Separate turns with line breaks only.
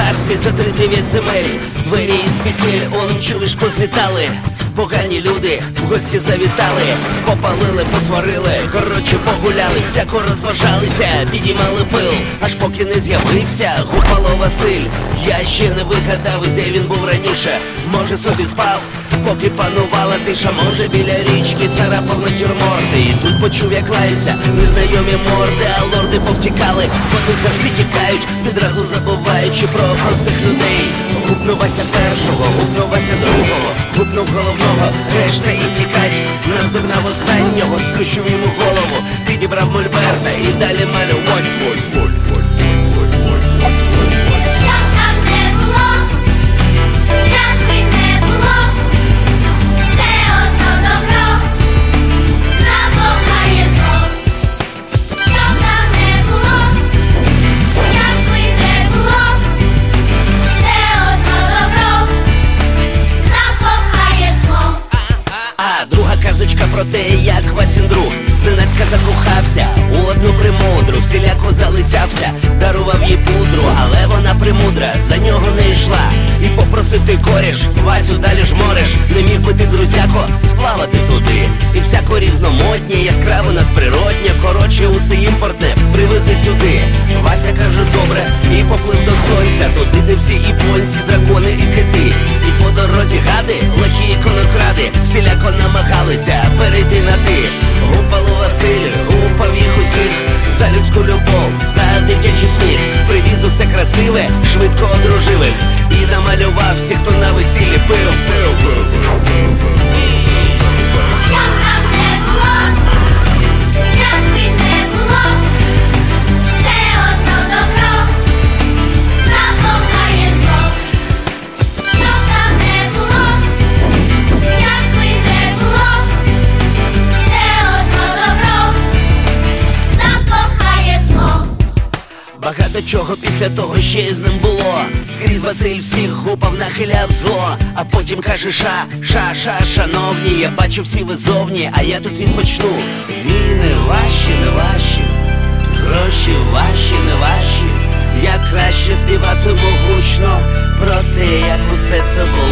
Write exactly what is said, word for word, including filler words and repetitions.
царстві за три дев'ять земель. Двері із петель, он чуєш, позлітали. Погані люди в гості завітали, попалили, посварили, коротше погуляли, всяко розважалися, підіймали пил, аж поки не з'явився Гупало Василь. Я ще не вигадав, і де він був раніше. Може собі спав, поки панувала тиша. Може біля річки царапав натюрморти. І тут почув, як лаються незнайомі морди. А лорди повтікали, вони завжди тікають, відразу забуваючи про простих людей. Гупнув Вася першого, гупнув Вася другого, гупнув головного, решта і тікать. Наздогнав останнього, сплющив йому голову, підібрав мольберта і далі малювать.
Що там не було, як би не було, все одно добро запомагає зло. Що там не було, як би не було, все одно добро запомагає зло.
А друга казочка про те, як Васін друг зненацька закохався у одну примудру, всіляко залицявся, дарував їй пудру, але вона примудра за нього не йшла. І попросив ти коріш, Васю далі жмориш, не міг би ти, друзяко, сплавати туди. І всяко різномоднє, яскраво надприроднє, коротше усе імпортне привези сюди. Вася каже добре і поплив до сонця, туди де всі і понці, дракони і кити. І по дорозі гади, лохі і конокради всіляко намагалися перейти на ти. Гупало Василь, гупав їх усіх за людську любов, за дитячий сміх. Привіз усе красиве, швидко одружив їх і намалював всіх, хто на весіллі пив, пив, пив, пив, пив, пив.
Що там не було, як би не було, все одно добро запомагає зло. Що там не було, як би не було, все одно добро закохає зло.
Багато чого після того ще з ним було. Скрізь Василь всіх гупав, нахиляв зло. А потім каже: ша, ша, ша, шановні, я бачу всі ви зовні, а я тут він почну. Війни ваші, не ваші, гроші ваші, не ваші. Я краще співатиму гучно про те, як усе це було.